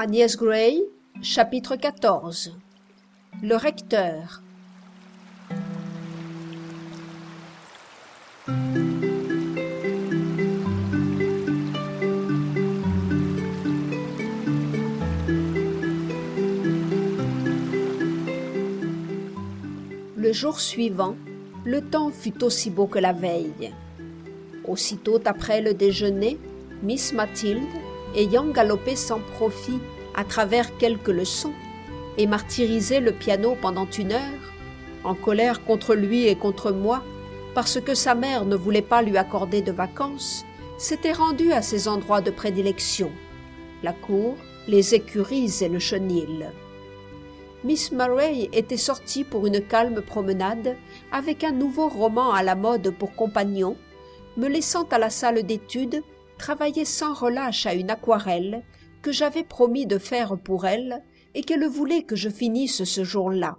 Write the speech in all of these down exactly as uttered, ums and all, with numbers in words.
Agnès Gray, chapitre quatorze. Le recteur. Le jour suivant, le temps fut aussi beau que la veille. Aussitôt après le déjeuner, Miss Mathilde, ayant galopé sans profit à travers quelques leçons et martyrisé le piano pendant une heure, en colère contre lui et contre moi, parce que sa mère ne voulait pas lui accorder de vacances, s'était rendue à ses endroits de prédilection, la cour, les écuries et le chenil. Miss Murray était sortie pour une calme promenade avec un nouveau roman à la mode pour compagnon, me laissant à la salle d'études travailler sans relâche à une aquarelle que j'avais promis de faire pour elle et qu'elle voulait que je finisse ce jour-là.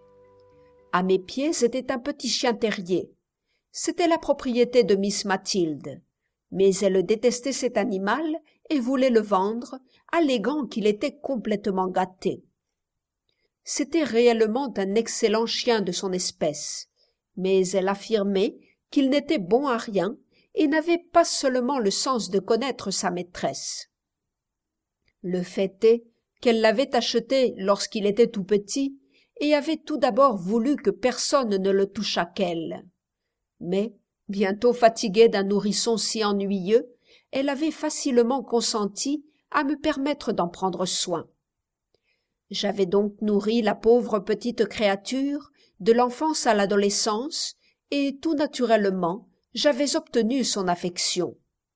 À mes pieds était un petit chien terrier. C'était la propriété de Miss Mathilde, mais elle détestait cet animal et voulait le vendre, alléguant qu'il était complètement gâté. C'était réellement un excellent chien de son espèce, mais elle affirmait qu'il n'était bon à rien et n'avait pas seulement le sens de connaître sa maîtresse. Le fait est qu'elle l'avait acheté lorsqu'il était tout petit et avait tout d'abord voulu que personne ne le touchât qu'elle. Mais, bientôt fatiguée d'un nourrisson si ennuyeux, elle avait facilement consenti à me permettre d'en prendre soin. J'avais donc nourri la pauvre petite créature de l'enfance à l'adolescence et, tout naturellement, j'avais obtenu son affection.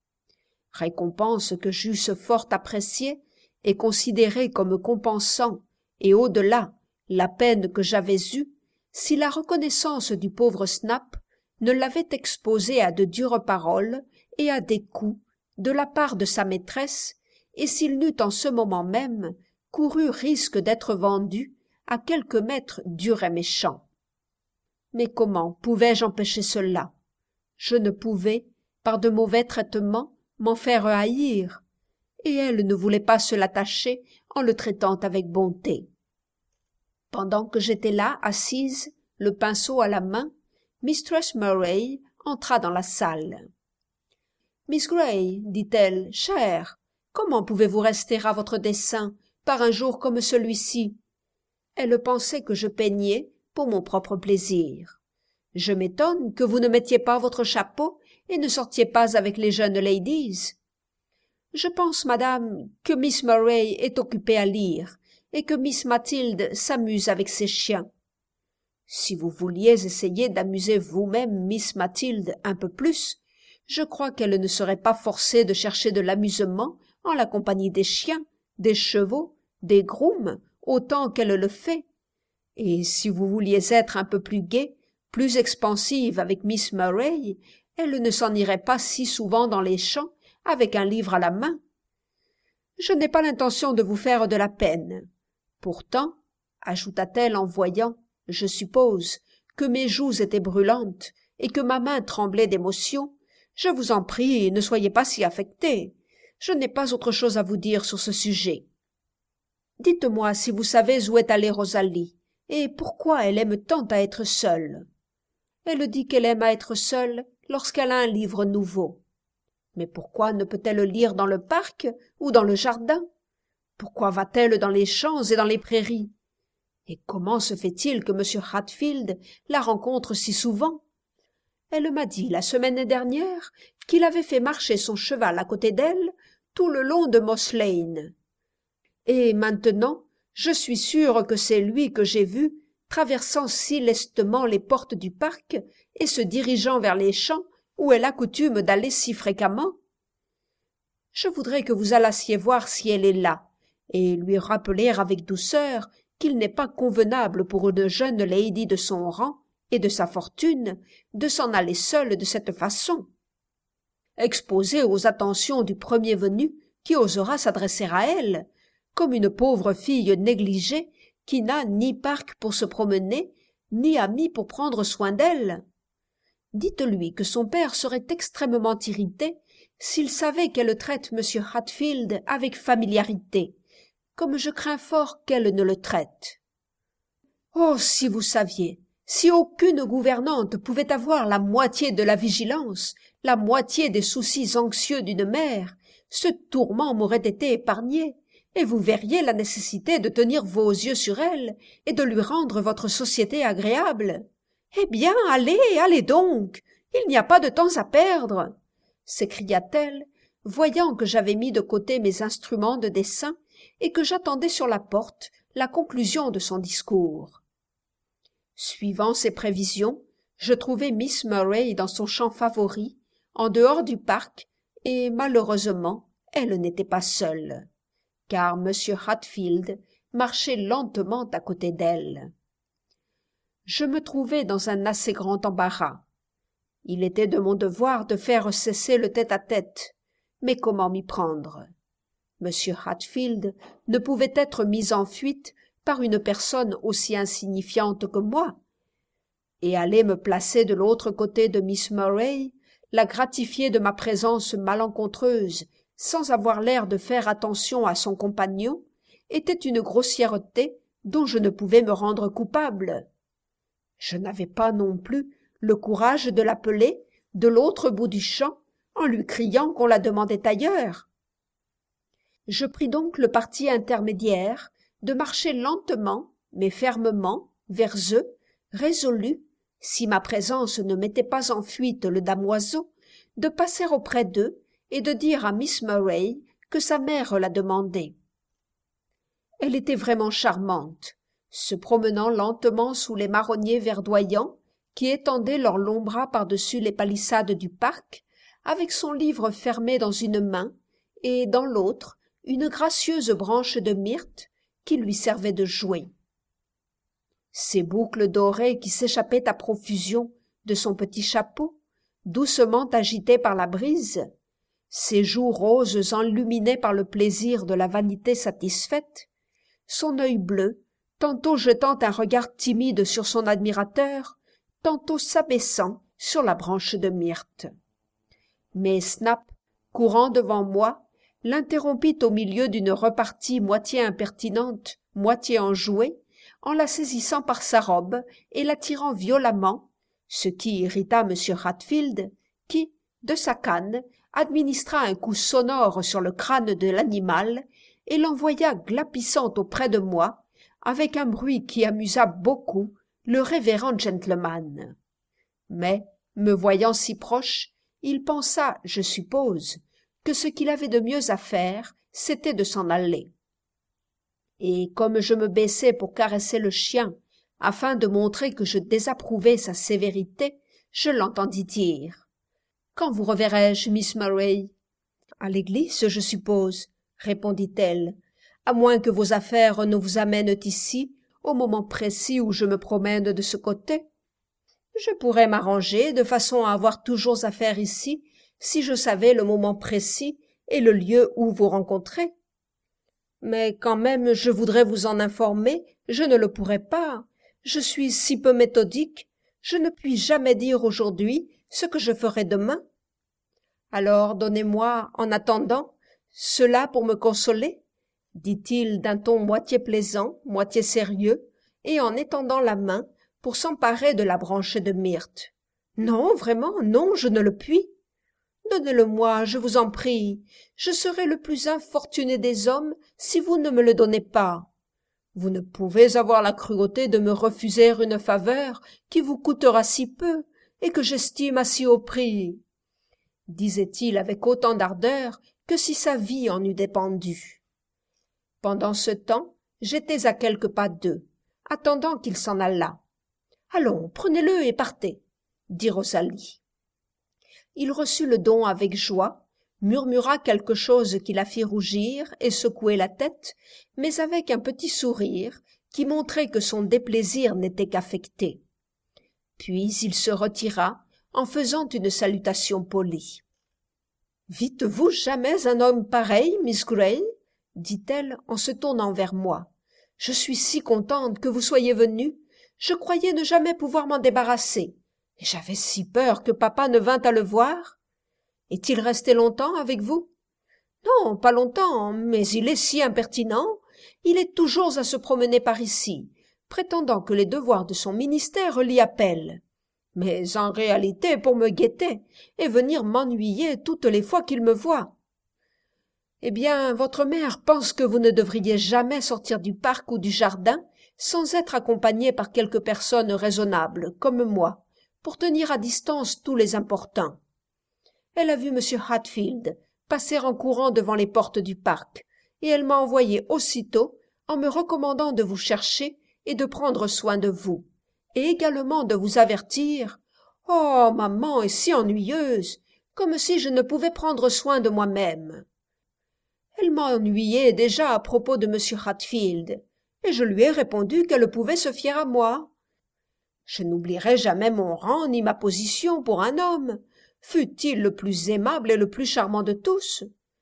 Récompense que j'eusse fort appréciée et considérée comme compensant, et au-delà, la peine que j'avais eue, si la reconnaissance du pauvre Snap ne l'avait exposé à de dures paroles et à des coups de la part de sa maîtresse, et s'il n'eût en ce moment même couru risque d'être vendu à quelque maître dur et méchant. Mais comment pouvais-je empêcher cela? Je ne pouvais, par de mauvais traitements, m'en faire haïr, et elle ne voulait pas se l'attacher en le traitant avec bonté. Pendant que j'étais là, assise, le pinceau à la main, Mistress Murray entra dans la salle. « Miss Gray, dit-elle, chère, comment pouvez-vous rester à votre dessein par un jour comme celui-ci ?» Elle pensait que je peignais pour mon propre plaisir. « Je m'étonne que vous ne mettiez pas votre chapeau et ne sortiez pas avec les jeunes ladies. »« Je pense, madame, que Miss Murray est occupée à lire et que Miss Mathilde s'amuse avec ses chiens. »« Si vous vouliez essayer d'amuser vous-même Miss Mathilde un peu plus, je crois qu'elle ne serait pas forcée de chercher de l'amusement en la compagnie des chiens, des chevaux, des grooms, autant qu'elle le fait. Et si vous vouliez être un peu plus gaie, plus expansive avec Miss Murray, elle ne s'en irait pas si souvent dans les champs avec un livre à la main. Je n'ai pas l'intention de vous faire de la peine. Pourtant, ajouta-t-elle en voyant, je suppose, que mes joues étaient brûlantes et que ma main tremblait d'émotion, je vous en prie, ne soyez pas si affectée. Je n'ai pas autre chose à vous dire sur ce sujet. Dites-moi si vous savez où est allée Rosalie, et pourquoi elle aime tant à être seule. Elle dit qu'elle aime à être seule lorsqu'elle a un livre nouveau. Mais pourquoi ne peut-elle lire dans le parc ou dans le jardin? Pourquoi va-t-elle dans les champs et dans les prairies? Et comment se fait-il que M. Hatfield la rencontre si souvent? Elle m'a dit la semaine dernière qu'il avait fait marcher son cheval à côté d'elle tout le long de Moss Lane. Et maintenant, je suis sûre que c'est lui que j'ai vu traversant si lestement les portes du parc et se dirigeant vers les champs où elle a coutume d'aller si fréquemment. Je voudrais que vous allassiez voir si elle est là, et lui rappeler avec douceur qu'il n'est pas convenable pour une jeune lady de son rang et de sa fortune de s'en aller seule de cette façon. Exposée aux attentions du premier venu qui osera s'adresser à elle, comme une pauvre fille négligée qui n'a ni parc pour se promener, ni amis pour prendre soin d'elle. Dites-lui que son père serait extrêmement irrité s'il savait qu'elle traite M. Hatfield avec familiarité, comme je crains fort qu'elle ne le traite. Oh, si vous saviez, si aucune gouvernante pouvait avoir la moitié de la vigilance, la moitié des soucis anxieux d'une mère, ce tourment m'aurait été épargné, et vous verriez la nécessité de tenir vos yeux sur elle et de lui rendre votre société agréable. Eh bien, allez, allez donc, il n'y a pas de temps à perdre, s'écria-t-elle, voyant que j'avais mis de côté mes instruments de dessin et que j'attendais sur la porte la conclusion de son discours. Suivant ses prévisions, je trouvai Miss Murray dans son champ favori, en dehors du parc, et malheureusement, elle n'était pas seule, car M. Hatfield marchait lentement à côté d'elle. Je me trouvai dans un assez grand embarras. Il était de mon devoir de faire cesser le tête-à-tête, mais comment m'y prendre? M. Hatfield ne pouvait être mis en fuite par une personne aussi insignifiante que moi, et aller me placer de l'autre côté de Miss Murray, la gratifier de ma présence malencontreuse, sans avoir l'air de faire attention à son compagnon, était une grossièreté dont je ne pouvais me rendre coupable. Je n'avais pas non plus le courage de l'appeler de l'autre bout du champ en lui criant qu'on la demandait ailleurs. Je pris donc le parti intermédiaire de marcher lentement mais fermement vers eux, résolu, si ma présence ne mettait pas en fuite le damoiseau, de passer auprès d'eux et de dire à Miss Murray que sa mère la demandait. Elle était vraiment charmante, se promenant lentement sous les marronniers verdoyants qui étendaient leurs longs bras par-dessus les palissades du parc, avec son livre fermé dans une main et dans l'autre une gracieuse branche de myrte qui lui servait de jouet. Ses boucles dorées qui s'échappaient à profusion de son petit chapeau, doucement agitées par la brise, ses joues roses enluminées par le plaisir de la vanité satisfaite, son œil bleu, tantôt jetant un regard timide sur son admirateur, tantôt s'abaissant sur la branche de myrte. Mais Snap, courant devant moi, l'interrompit au milieu d'une repartie moitié impertinente, moitié enjouée, en la saisissant par sa robe et la tirant violemment, ce qui irrita M. Hatfield, qui, de sa canne, administra un coup sonore sur le crâne de l'animal et l'envoya glapissant auprès de moi, avec un bruit qui amusa beaucoup le révérend gentleman. Mais, me voyant si proche, il pensa, je suppose, que ce qu'il avait de mieux à faire, c'était de s'en aller. Et comme je me baissais pour caresser le chien, afin de montrer que je désapprouvais sa sévérité, je l'entendis dire « Quand vous reverrai-je, Miss Murray ?»« À l'église, je suppose, » répondit-elle, « à moins que vos affaires ne vous amènent ici, au moment précis où je me promène de ce côté. Je pourrais m'arranger de façon à avoir toujours affaire ici, si je savais le moment précis et le lieu où vous rencontrez. Mais quand même je voudrais vous en informer, je ne le pourrais pas. Je suis si peu méthodique, je ne puis jamais dire aujourd'hui ce que je ferai demain. Alors donnez-moi, en attendant, cela pour me consoler, dit-il d'un ton moitié plaisant, moitié sérieux, et en étendant la main pour s'emparer de la branche de myrte. Non, vraiment, non, je ne le puis. Donnez-le-moi, je vous en prie. Je serai le plus infortuné des hommes si vous ne me le donnez pas. Vous ne pouvez avoir la cruauté de me refuser une faveur qui vous coûtera si peu et que j'estime à si haut prix, disait-il avec autant d'ardeur que si sa vie en eût dépendu. Pendant ce temps, j'étais à quelques pas d'eux, attendant qu'il s'en allât. « Allons, prenez-le et partez, » dit Rosalie. Il reçut le don avec joie, murmura quelque chose qui la fit rougir et secouer la tête, mais avec un petit sourire qui montrait que son déplaisir n'était qu'affecté. Puis il se retira en faisant une salutation polie. « Vîtes-vous jamais un homme pareil, Miss Gray ?» dit-elle en se tournant vers moi. « Je suis si contente que vous soyez venue. Je croyais ne jamais pouvoir m'en débarrasser. Et j'avais si peur que papa ne vînt à le voir. Est-il resté longtemps avec vous? Non, pas longtemps, mais il est si impertinent, il est toujours à se promener par ici, prétendant que les devoirs de son ministère l'y appellent. Mais en réalité pour me guetter et venir m'ennuyer toutes les fois qu'il me voit. Eh bien, votre mère pense que vous ne devriez jamais sortir du parc ou du jardin sans être accompagné par quelque personne raisonnable, comme moi, pour tenir à distance tous les importants. Elle a vu M. Hatfield passer en courant devant les portes du parc, et elle m'a envoyé aussitôt en me recommandant de vous chercher et de prendre soin de vous, et également de vous avertir. Oh, maman est si ennuyeuse, comme si je ne pouvais prendre soin de moi-même. Elle m'a ennuyée déjà à propos de M. Hatfield, et je lui ai répondu qu'elle pouvait se fier à moi. Je n'oublierai jamais mon rang ni ma position pour un homme, fût-il le plus aimable et le plus charmant de tous.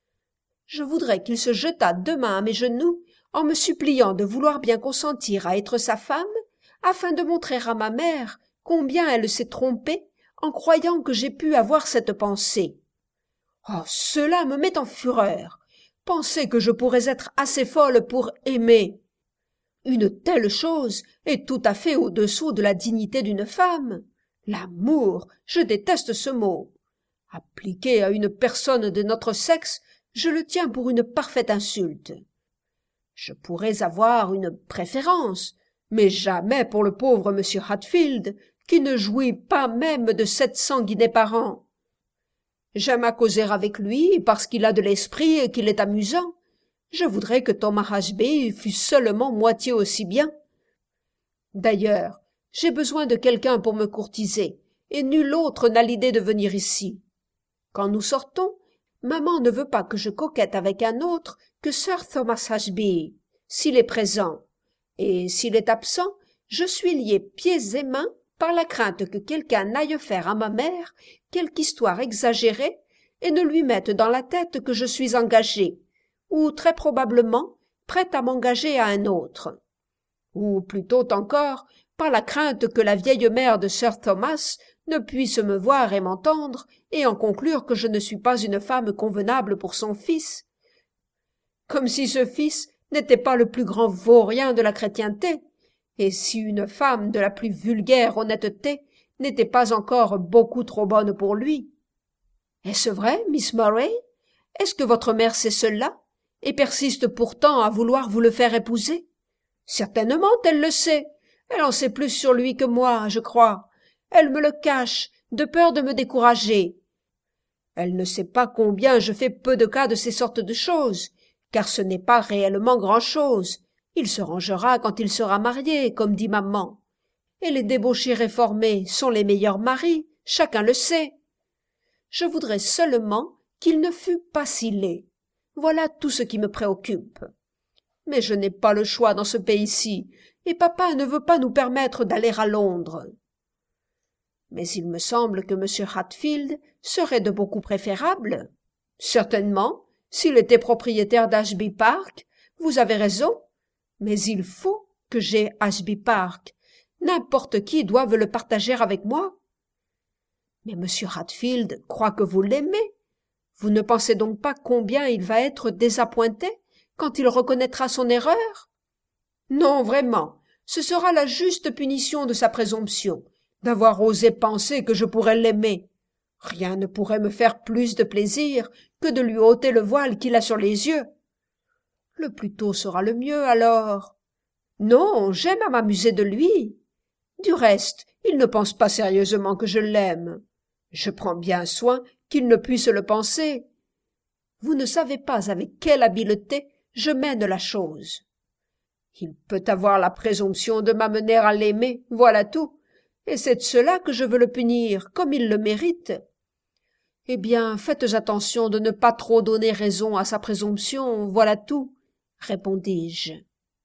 Je voudrais qu'il se jetât demain à mes genoux en me suppliant de vouloir bien consentir à être sa femme, afin de montrer à ma mère combien elle s'est trompée en croyant que j'ai pu avoir cette pensée. Oh, cela me met en fureur. Penser que je pourrais être assez folle pour aimer. Une telle chose est tout à fait au-dessous de la dignité d'une femme. L'amour, je déteste ce mot. Appliqué à une personne de notre sexe, je le tiens pour une parfaite insulte. Je pourrais avoir une préférence, mais jamais pour le pauvre M. Hatfield, qui ne jouit pas même de sept cents guinées par an. J'aime à causer avec lui parce qu'il a de l'esprit et qu'il est amusant. Je voudrais que Thomas Ashby fût seulement moitié aussi bien. D'ailleurs, j'ai besoin de quelqu'un pour me courtiser, et nul autre n'a l'idée de venir ici. Quand nous sortons, maman ne veut pas que je coquette avec un autre que Sir Thomas Ashby, s'il est présent, et s'il est absent, je suis liée pieds et mains par la crainte que quelqu'un n'aille faire à ma mère quelque histoire exagérée et ne lui mette dans la tête que je suis engagée, ou très probablement prête à m'engager à un autre. Ou plutôt encore, par la crainte que la vieille mère de Sir Thomas ne puisse me voir et m'entendre, et en conclure que je ne suis pas une femme convenable pour son fils. Comme si ce fils n'était pas le plus grand vaurien de la chrétienté, et si une femme de la plus vulgaire honnêteté n'était pas encore beaucoup trop bonne pour lui. Est-ce vrai, Miss Murray? Est-ce que votre mère sait cela, et persiste pourtant à vouloir vous le faire épouser? Certainement, elle le sait. Elle en sait plus sur lui que moi, je crois. Elle me le cache, de peur de me décourager. Elle ne sait pas combien je fais peu de cas de ces sortes de choses, car ce n'est pas réellement grand-chose. Il se rangera quand il sera marié, comme dit maman. Et les débauchés réformés sont les meilleurs maris, chacun le sait. Je voudrais seulement qu'il ne fût pas si laid. Voilà tout ce qui me préoccupe. Mais je n'ai pas le choix dans ce pays-ci, et papa ne veut pas nous permettre d'aller à Londres. Mais il me semble que M. Hatfield serait de beaucoup préférable. Certainement, s'il était propriétaire d'Ashby Park, vous avez raison, mais il faut que j'aie Ashby Park. N'importe qui doive le partager avec moi. Mais M. Hatfield croit que vous l'aimez. Vous ne pensez donc pas combien il va être désappointé quand il reconnaîtra son erreur? Non, vraiment, ce sera la juste punition de sa présomption, d'avoir osé penser que je pourrais l'aimer. Rien ne pourrait me faire plus de plaisir que de lui ôter le voile qu'il a sur les yeux. Le plus tôt sera le mieux, alors. Non, j'aime à m'amuser de lui. Du reste, il ne pense pas sérieusement que je l'aime. Je prends bien soin qu'il ne puisse le penser. Vous ne savez pas avec quelle habileté je mène la chose. Il peut avoir la présomption de m'amener à l'aimer, voilà tout, et c'est de cela que je veux le punir, comme il le mérite. Eh bien, faites attention de ne pas trop donner raison à sa présomption, voilà tout, répondis-je.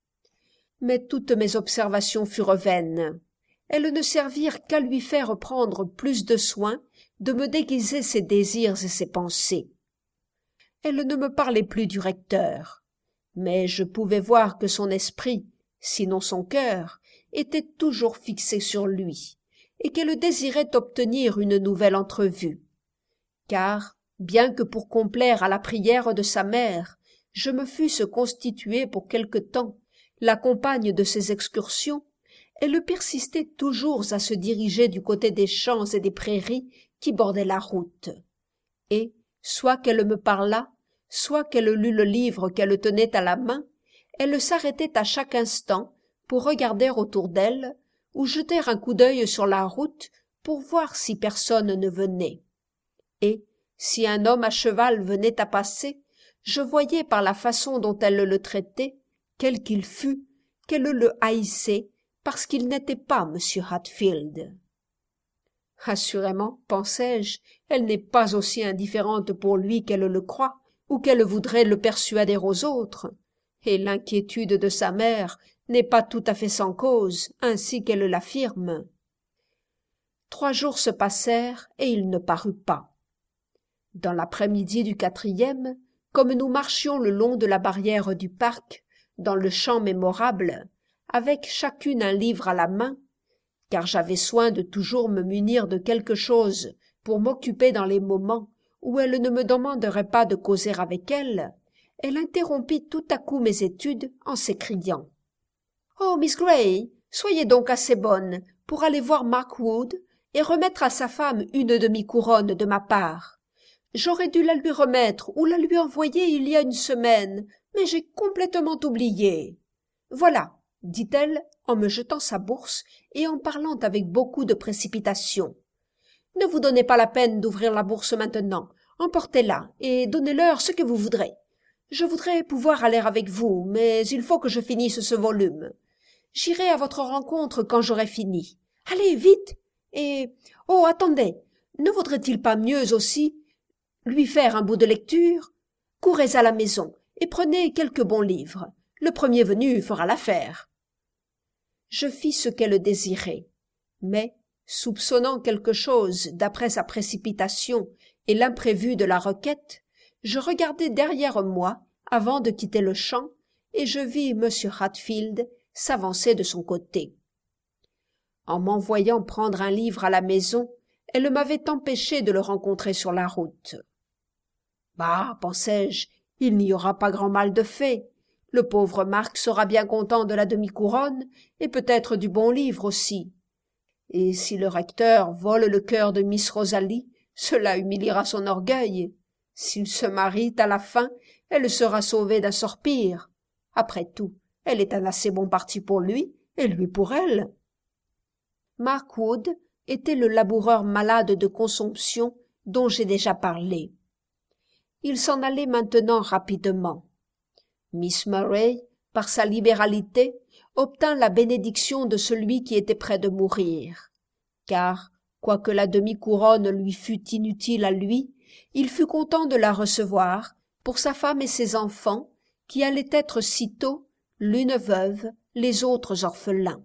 Mais toutes mes observations furent vaines. Elles ne servirent qu'à lui faire prendre plus de soin de me déguiser ses désirs et ses pensées. Elle ne me parlait plus du recteur, mais je pouvais voir que son esprit, sinon son cœur, était toujours fixé sur lui, et qu'elle désirait obtenir une nouvelle entrevue. Car, bien que pour complaire à la prière de sa mère, je me fusse constituée pour quelque temps la compagne de ses excursions, elle persistait toujours à se diriger du côté des champs et des prairies qui bordaient la route. Et, soit qu'elle me parlât, soit qu'elle lût le livre qu'elle tenait à la main, elle s'arrêtait à chaque instant pour regarder autour d'elle ou jeter un coup d'œil sur la route pour voir si personne ne venait. Et, si un homme à cheval venait à passer, je voyais par la façon dont elle le traitait, quel qu'il fût, qu'elle le haïssait parce qu'il n'était pas M. Hatfield. Assurément, pensais-je, elle n'est pas aussi indifférente pour lui qu'elle le croit, ou qu'elle voudrait le persuader aux autres, et l'inquiétude de sa mère n'est pas tout à fait sans cause, ainsi qu'elle l'affirme. Trois jours se passèrent, et il ne parut pas. Dans l'après-midi du quatrième, comme nous marchions le long de la barrière du parc, dans le champ mémorable, avec chacune un livre à la main, car j'avais soin de toujours me munir de quelque chose pour m'occuper dans les moments où elle ne me demanderait pas de causer avec elle, elle interrompit tout à coup mes études en s'écriant « Oh, Miss Gray, soyez donc assez bonne pour aller voir Mark Wood et remettre à sa femme une demi-couronne de ma part. J'aurais dû la lui remettre ou la lui envoyer il y a une semaine, mais j'ai complètement oublié. Voilà, dit-elle en me jetant sa bourse et en parlant avec beaucoup de précipitation. Ne vous donnez pas la peine d'ouvrir la bourse maintenant, emportez-la et donnez-leur ce que vous voudrez. Je voudrais pouvoir aller avec vous, mais il faut que je finisse ce volume. J'irai à votre rencontre quand j'aurai fini. Allez, vite! Et, oh, attendez, ne vaudrait-il pas mieux aussi lui faire un bout de lecture? Courez à la maison et prenez quelques bons livres. Le premier venu fera l'affaire. Je fis ce qu'elle désirait, mais, soupçonnant quelque chose d'après sa précipitation et l'imprévu de la requête, je regardai derrière moi avant de quitter le champ, et je vis M. Hatfield s'avancer de son côté. En m'envoyant prendre un livre à la maison, elle m'avait empêché de le rencontrer sur la route. Bah, pensais-je, il n'y aura pas grand mal de fait. Le pauvre Marc sera bien content de la demi-couronne, et peut-être du bon livre aussi. Et si le recteur vole le cœur de Miss Rosalie, cela humiliera son orgueil. S'il se marie à la fin, elle sera sauvée d'un sort pire. Après tout, elle est un assez bon parti pour lui, et lui pour elle. Mark Wood était le laboureur malade de consomption dont j'ai déjà parlé. Il s'en allait maintenant rapidement. Miss Murray, par sa libéralité, obtint la bénédiction de celui qui était près de mourir, car, quoique la demi-couronne lui fût inutile à lui, il fut content de la recevoir pour sa femme et ses enfants, qui allaient être sitôt, l'une veuve, les autres orphelins.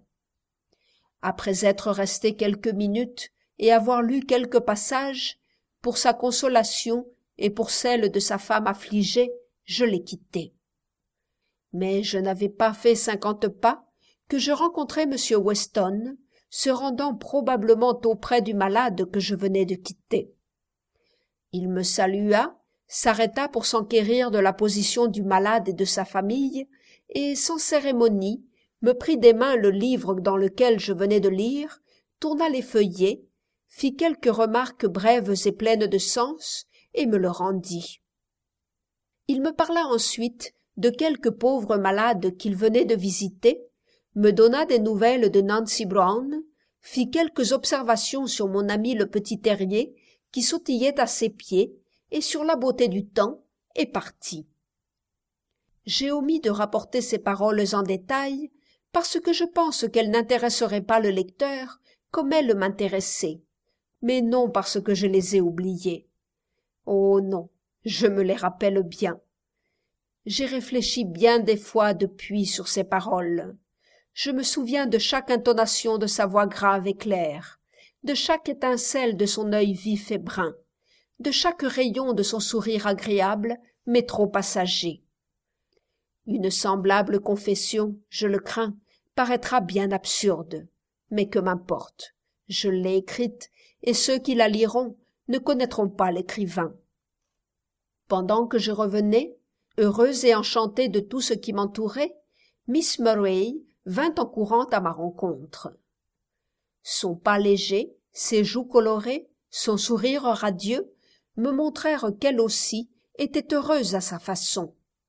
Après être resté quelques minutes et avoir lu quelques passages, pour sa consolation et pour celle de sa femme affligée, je l'ai quitté. Mais je n'avais pas fait cinquante pas que je rencontrai M. Weston, se rendant probablement auprès du malade que je venais de quitter. Il me salua, s'arrêta pour s'enquérir de la position du malade et de sa famille, et, sans cérémonie, me prit des mains le livre dans lequel je venais de lire, tourna les feuillets, fit quelques remarques brèves et pleines de sens, et me le rendit. Il me parla ensuite de quelques pauvres malades qu'il venait de visiter, me donna des nouvelles de Nancy Brown, fit quelques observations sur mon ami le petit terrier qui sautillait à ses pieds et sur la beauté du temps, et partit. J'ai omis de rapporter ces paroles en détail parce que je pense qu'elles n'intéresseraient pas le lecteur comme elles m'intéressaient, mais non parce que je les ai oubliées. Oh non, je me les rappelle bien. J'ai réfléchi bien des fois depuis sur ces paroles. Je me souviens de chaque intonation de sa voix grave et claire, de chaque étincelle de son œil vif et brun, de chaque rayon de son sourire agréable, mais trop passager. Une semblable confession, je le crains, paraîtra bien absurde, mais que m'importe. Je l'ai écrite, et ceux qui la liront ne connaîtront pas l'écrivain. Pendant que je revenais, Heureuse et enchantée de tout ce qui m'entourait, Miss Murray vint en courant à ma rencontre. Son pas léger, ses joues colorées, son sourire radieux me montrèrent qu'elle aussi était heureuse à sa façon.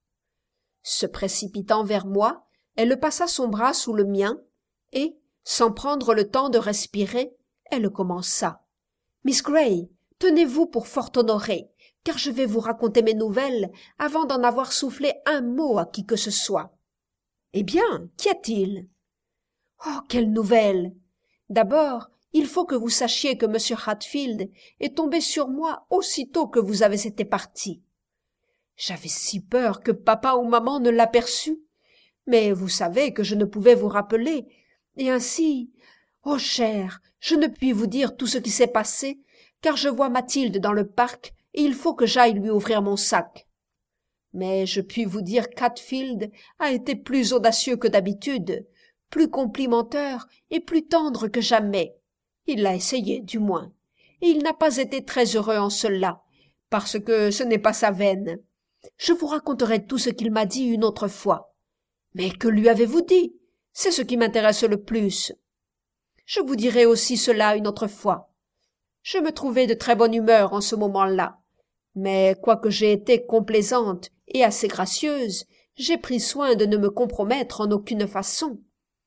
Se précipitant vers moi, elle passa son bras sous le mien et, sans prendre le temps de respirer, elle commença. « Miss Gray, tenez-vous pour fort honorée, car je vais vous raconter mes nouvelles avant d'en avoir soufflé un mot à qui que ce soit. »« Eh bien, qu'y a-t-il ?»« Oh, quelle nouvelle ! D'abord, il faut que vous sachiez que M. Hatfield est tombé sur moi aussitôt que vous avez été parti. J'avais si peur que papa ou maman ne l'aperçût, mais vous savez que je ne pouvais vous rappeler, et ainsi, oh chère, je ne puis vous dire tout ce qui s'est passé, car je vois Mathilde dans le parc et il faut que j'aille lui ouvrir mon sac. Mais je puis vous dire qu'Hatfield a été plus audacieux que d'habitude, plus complimenteur et plus tendre que jamais. Il l'a essayé, du moins, et il n'a pas été très heureux en cela, parce que ce n'est pas sa veine. Je vous raconterai tout ce qu'il m'a dit une autre fois. Mais que lui avez-vous dit? C'est ce qui m'intéresse le plus. Je vous dirai aussi cela une autre fois. Je me trouvais de très bonne humeur en ce moment-là, mais quoique j'ai été complaisante et assez gracieuse, j'ai pris soin de ne me compromettre en aucune façon.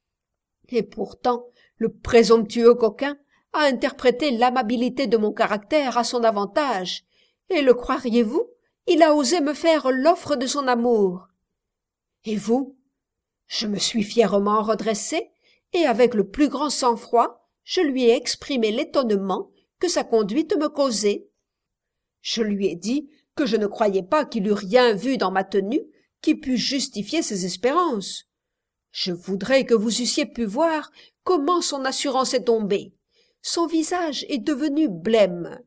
Et pourtant, le présomptueux coquin a interprété l'amabilité de mon caractère à son avantage, et le croiriez-vous, il a osé me faire l'offre de son amour. Et vous? Je me suis fièrement redressée, et avec le plus grand sang-froid, je lui ai exprimé l'étonnement que sa conduite me causait. Je lui ai dit que je ne croyais pas qu'il eût rien vu dans ma tenue qui pût justifier ses espérances. Je voudrais que vous eussiez pu voir comment son assurance est tombée. Son visage est devenu blême.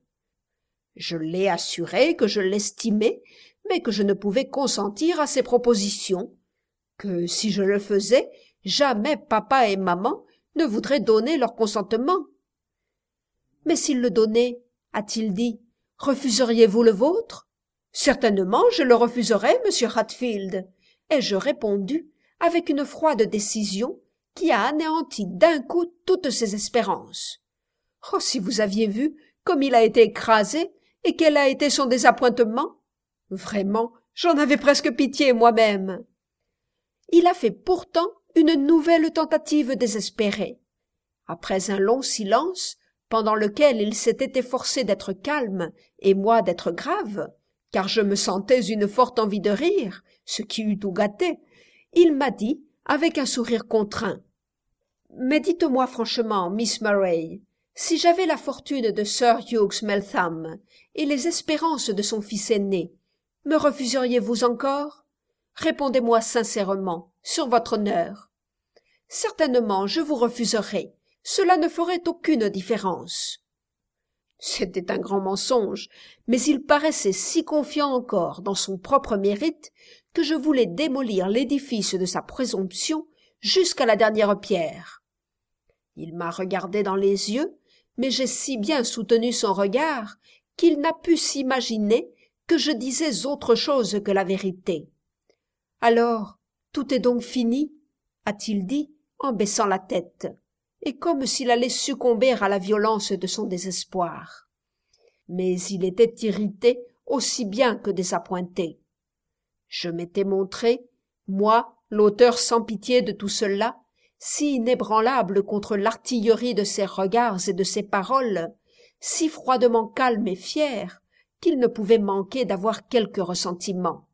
Je l'ai assuré que je l'estimais, mais que je ne pouvais consentir à ses propositions, que si je le faisais, jamais papa et maman ne voudraient donner leur consentement. « Mais s'il le donnait, a-t-il dit, refuseriez-vous le vôtre ? » ?»« Certainement, je le refuserais, monsieur Hatfield, » ai-je répondu avec une froide décision qui a anéanti d'un coup toutes ses espérances. Oh, si vous aviez vu comme il a été écrasé et quel a été son désappointement! Vraiment, j'en avais presque pitié moi-même. Il a fait pourtant une nouvelle tentative désespérée. Après un long silence, pendant lequel il s'était efforcé d'être calme et moi d'être grave, car je me sentais une forte envie de rire, ce qui eût tout gâté, il m'a dit, avec un sourire contraint, « Mais dites-moi franchement, Miss Murray, si j'avais la fortune de Sir Hugh Meltham et les espérances de son fils aîné, me refuseriez-vous encore? Répondez-moi sincèrement, sur votre honneur. Certainement, je vous refuserai. Cela ne ferait aucune différence. » C'était un grand mensonge, mais il paraissait si confiant encore dans son propre mérite que je voulais démolir l'édifice de sa présomption jusqu'à la dernière pierre. Il m'a regardé dans les yeux, mais j'ai si bien soutenu son regard qu'il n'a pu s'imaginer que je disais autre chose que la vérité. « Alors, tout est donc fini ?» a-t-il dit en baissant la tête, et comme s'il allait succomber à la violence de son désespoir. Mais il était irrité aussi bien que désappointé. Je m'étais montré, moi, l'auteur sans pitié de tout cela, si inébranlable contre l'artillerie de ses regards et de ses paroles, si froidement calme et fier, qu'il ne pouvait manquer d'avoir quelque ressentiment.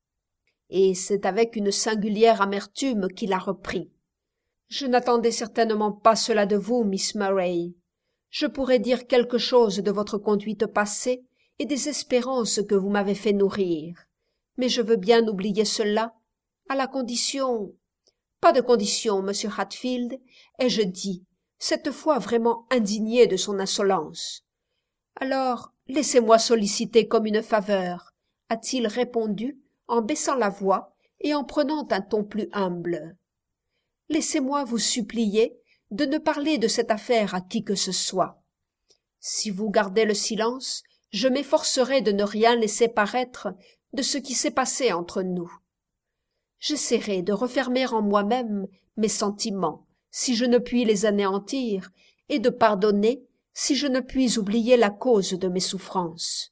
Et c'est avec une singulière amertume qu'il a repris. « Je n'attendais certainement pas cela de vous, Miss Murray. Je pourrais dire quelque chose de votre conduite passée et des espérances que vous m'avez fait nourrir. Mais je veux bien oublier cela, à la condition... » « Pas de condition, monsieur Hatfield, ai-je dit, cette fois vraiment indigné de son insolence. »« Alors, laissez-moi solliciter comme une faveur, » a-t-il répondu en baissant la voix et en prenant un ton plus humble. « Laissez-moi vous supplier de ne parler de cette affaire à qui que ce soit. Si vous gardez le silence, je m'efforcerai de ne rien laisser paraître de ce qui s'est passé entre nous. J'essaierai de refermer en moi-même mes sentiments, si je ne puis les anéantir, et de pardonner, si je ne puis oublier la cause de mes souffrances.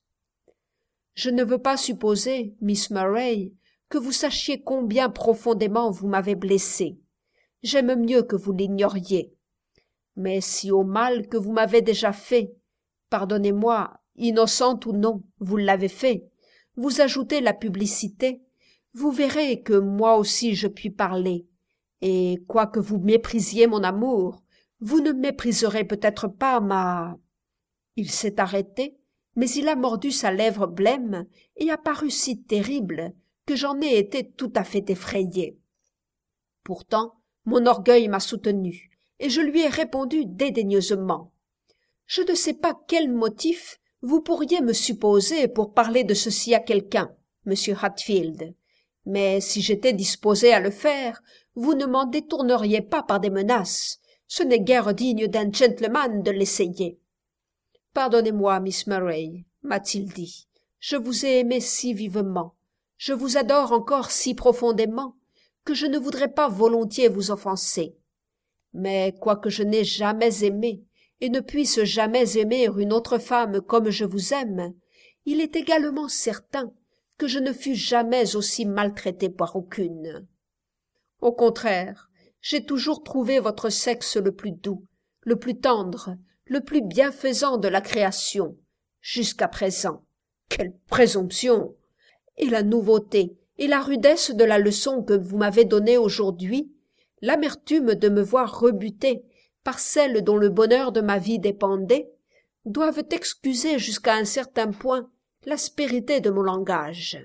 Je ne veux pas supposer, Miss Murray, que vous sachiez combien profondément vous m'avez blessée. J'aime mieux que vous l'ignoriez. Mais si au mal que vous m'avez déjà fait, pardonnez-moi, innocente ou non, vous l'avez fait, vous ajoutez la publicité, vous verrez que moi aussi je puis parler, et quoique vous méprisiez mon amour, vous ne mépriserez peut-être pas ma... Il s'est arrêté, mais il a mordu sa lèvre blême et a paru si terrible que j'en ai été tout à fait effrayée. Pourtant, mon orgueil m'a soutenu, et je lui ai répondu dédaigneusement. Je ne sais pas quel motif vous pourriez me supposer pour parler de ceci à quelqu'un, monsieur Hatfield, mais si j'étais disposé à le faire, vous ne m'en détourneriez pas par des menaces. Ce n'est guère digne d'un gentleman de l'essayer. Pardonnez-moi, Miss Murray, m'a-t-il dit. Je vous ai aimé si vivement, je vous adore encore si profondément, que je ne voudrais pas volontiers vous offenser. Mais quoique je n'ai jamais aimé, et ne puisse jamais aimer une autre femme comme je vous aime, il est également certain que je ne fus jamais aussi maltraité par aucune. Au contraire, j'ai toujours trouvé votre sexe le plus doux, le plus tendre, le plus bienfaisant de la création, jusqu'à présent. Quelle présomption! Et la nouveauté et la rudesse de la leçon que vous m'avez donnée aujourd'hui, l'amertume de me voir rebutée par celle dont le bonheur de ma vie dépendait, doivent excuser jusqu'à un certain point l'aspérité de mon langage.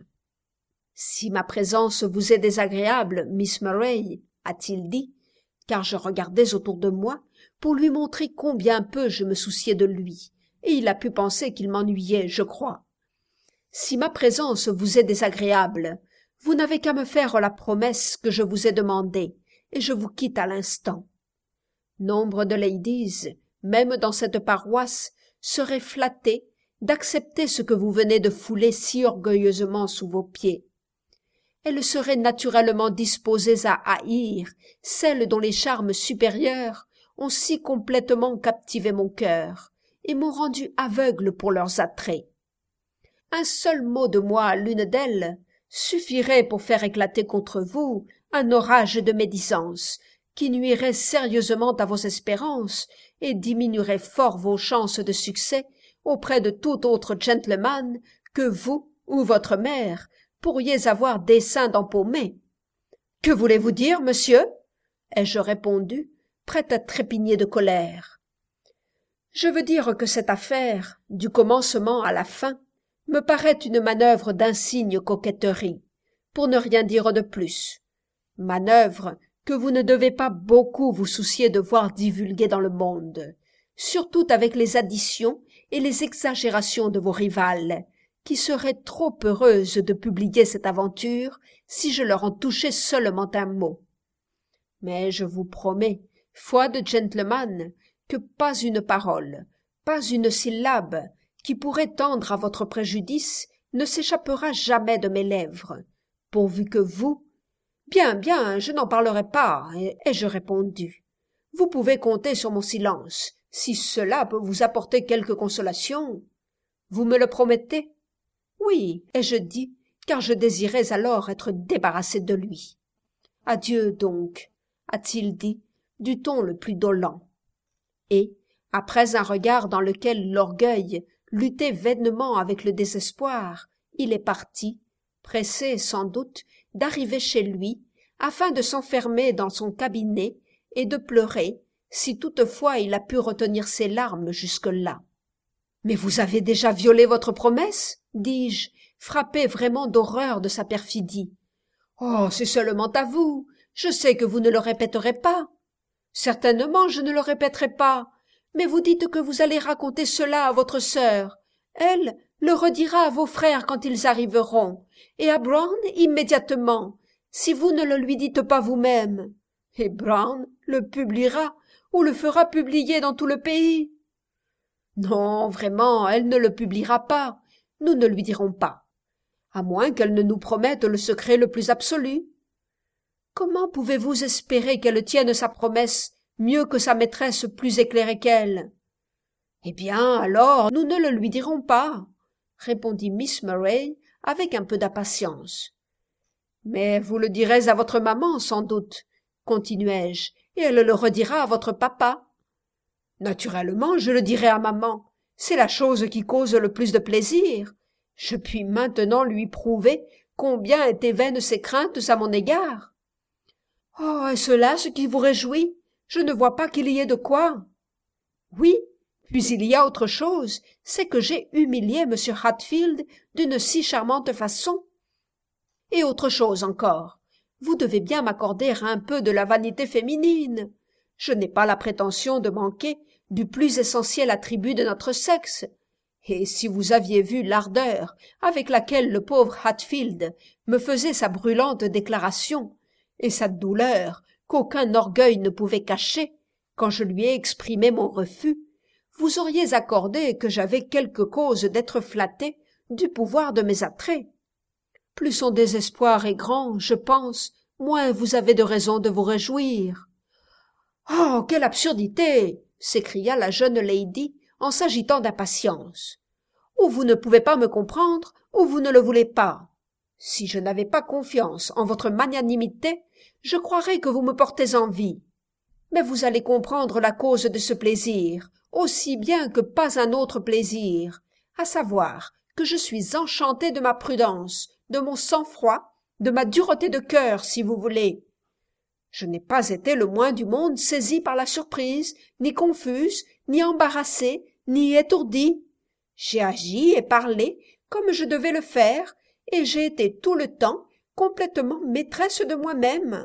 Si ma présence vous est désagréable, Miss Murray, a-t-il dit, car je regardais autour de moi pour lui montrer combien peu je me souciais de lui, et il a pu penser qu'il m'ennuyait, je crois. Si ma présence vous est désagréable, vous n'avez qu'à me faire la promesse que je vous ai demandée, et je vous quitte à l'instant. Nombre de ladies, même dans cette paroisse, seraient flattées d'accepter ce que vous venez de fouler si orgueilleusement sous vos pieds. Elles seraient naturellement disposées à haïr celles dont les charmes supérieurs ont si complètement captivé mon cœur et m'ont rendu aveugle pour leurs attraits. Un seul mot de moi à l'une d'elles suffirait pour faire éclater contre vous un orage de médisance qui nuirait sérieusement à vos espérances et diminuerait fort vos chances de succès auprès de tout autre gentleman que vous ou votre mère pourriez avoir dessein d'empaumer. « Que voulez-vous dire, monsieur ?» ai-je répondu, prête à trépigner de colère. « Je veux dire que cette affaire, du commencement à la fin, me paraît une manœuvre d'insigne coquetterie, pour ne rien dire de plus. Manœuvre que vous ne devez pas beaucoup vous soucier de voir divulguer dans le monde, surtout avec les additions et les exagérations de vos rivales, qui seraient trop heureuses de publier cette aventure si je leur en touchais seulement un mot. Mais je vous promets, foi de gentleman, que pas une parole, pas une syllabe, qui pourrait tendre à votre préjudice, ne s'échappera jamais de mes lèvres, pourvu que vous... Bien, bien, je n'en parlerai pas, ai-je répondu. Vous pouvez compter sur mon silence, si cela peut vous apporter quelque consolation. Vous me le promettez? Oui, ai-je dit, car je désirais alors être débarrassé de lui. Adieu donc, a-t-il dit, du ton le plus dolent. Et, après un regard dans lequel l'orgueil luttait vainement avec le désespoir, il est parti, pressé sans doute d'arriver chez lui, afin de s'enfermer dans son cabinet et de pleurer, si toutefois il a pu retenir ses larmes jusque-là. « Mais vous avez déjà violé votre promesse ?» dis-je, frappé vraiment d'horreur de sa perfidie. « Oh, c'est seulement à vous, je sais que vous ne le répéterez pas. »« Certainement, je ne le répéterai pas, mais vous dites que vous allez raconter cela à votre sœur. Elle le redira à vos frères quand ils arriveront, et à Brown immédiatement, si vous ne le lui dites pas vous-même. Et Brown le publiera ou le fera publier dans tout le pays. » « Non, vraiment, elle ne le publiera pas. Nous ne lui dirons pas. à moins qu'elle ne nous promette le secret le plus absolu. Comment pouvez-vous espérer qu'elle tienne sa promesse mieux que sa maîtresse plus éclairée qu'elle? Eh bien, alors, nous ne le lui dirons pas, répondit Miss Murray avec un peu d'impatience. Mais vous le direz à votre maman, sans doute, continuai-je, et elle le redira à votre papa. Naturellement, je le dirai à maman. C'est la chose qui cause le plus de plaisir. Je puis maintenant lui prouver combien étaient vaines ses craintes à mon égard. Oh, est-ce là ce qui vous réjouit? Je ne vois pas qu'il y ait de quoi. Oui, puis il y a autre chose, c'est que j'ai humilié M. Hatfield d'une si charmante façon. Et autre chose encore, vous devez bien m'accorder un peu de la vanité féminine. Je n'ai pas la prétention de manquer du plus essentiel attribut de notre sexe. Et si vous aviez vu l'ardeur avec laquelle le pauvre Hatfield me faisait sa brûlante déclaration, et sa douleur qu'aucun orgueil ne pouvait cacher, quand je lui ai exprimé mon refus, vous auriez accordé que j'avais quelque cause d'être flatté du pouvoir de mes attraits. Plus son désespoir est grand, je pense, moins vous avez de raison de vous réjouir. « Oh, quelle absurdité !» s'écria la jeune lady en s'agitant d'impatience. « Ou vous ne pouvez pas me comprendre, ou vous ne le voulez pas. Si je n'avais pas confiance en votre magnanimité, je croirais que vous me portez envie. Mais vous allez comprendre la cause de ce plaisir, aussi bien que pas un autre plaisir, à savoir que je suis enchantée de ma prudence, de mon sang-froid, de ma dureté de cœur, si vous voulez. Je n'ai pas été le moins du monde saisie par la surprise, ni confuse, ni embarrassée, ni étourdie. J'ai agi et parlé comme je devais le faire, et j'ai été tout le temps complètement maîtresse de moi-même.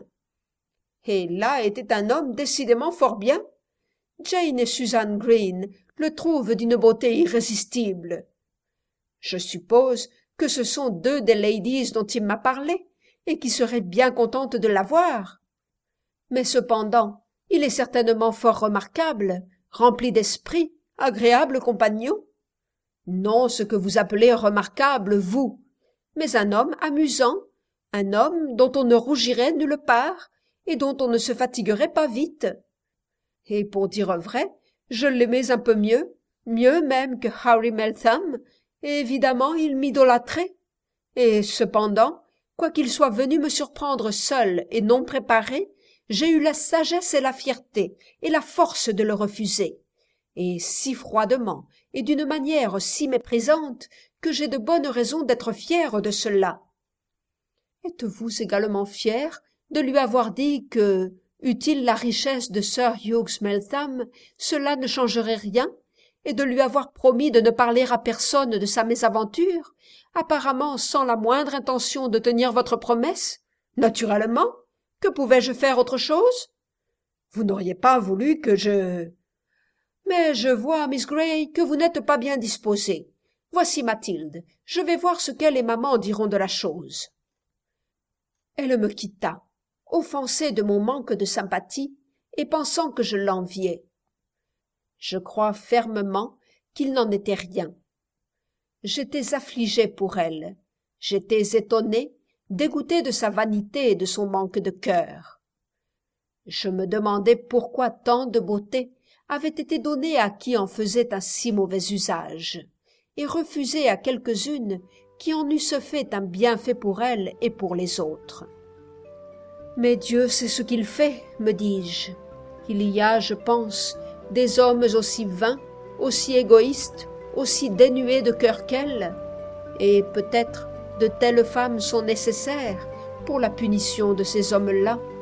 Et là était un homme décidément fort bien. Jane et Susan Green le trouvent d'une beauté irrésistible. Je suppose que ce sont deux des ladies dont il m'a parlé, et qui seraient bien contentes de l'avoir. Mais cependant, il est certainement fort remarquable, rempli d'esprit, agréable compagnon. Non ce que vous appelez remarquable, vous, mais un homme amusant, un homme dont on ne rougirait nulle part, et dont on ne se fatiguerait pas vite. Et pour dire vrai, je l'aimais un peu mieux, mieux même que Harry Meltham, et évidemment il m'idolâtrait. Et cependant, quoiqu'il soit venu me surprendre seul et non préparé, j'ai eu la sagesse et la fierté et la force de le refuser, et si froidement et d'une manière si méprisante que j'ai de bonnes raisons d'être fière de cela. Êtes-vous également fier de lui avoir dit que, eût-il la richesse de Sir Hugh Meltham, cela ne changerait rien, et de lui avoir promis de ne parler à personne de sa mésaventure, apparemment sans la moindre intention de tenir votre promesse? Naturellement. Que pouvais-je faire autre chose? Vous n'auriez pas voulu que je... Mais je vois, Miss Grey, que vous n'êtes pas bien disposée. Voici Mathilde. Je vais voir ce qu'elle et maman diront de la chose. Elle me quitta, offensée de mon manque de sympathie et pensant que je l'enviais. Je crois fermement qu'il n'en était rien. J'étais affligée pour elle. J'étais étonnée, dégoûtée de sa vanité et de son manque de cœur. Je me demandais pourquoi tant de beauté avait été donnée à qui en faisait un si mauvais usage, et refusée à quelques-unes qui en eussent fait un bienfait pour elle et pour les autres. Mais Dieu sait ce qu'il fait, me dis-je. Il y a, je pense, des hommes aussi vains, aussi égoïstes, aussi dénués de cœur qu'elle, et peut-être de telles femmes sont nécessaires pour la punition de ces hommes-là.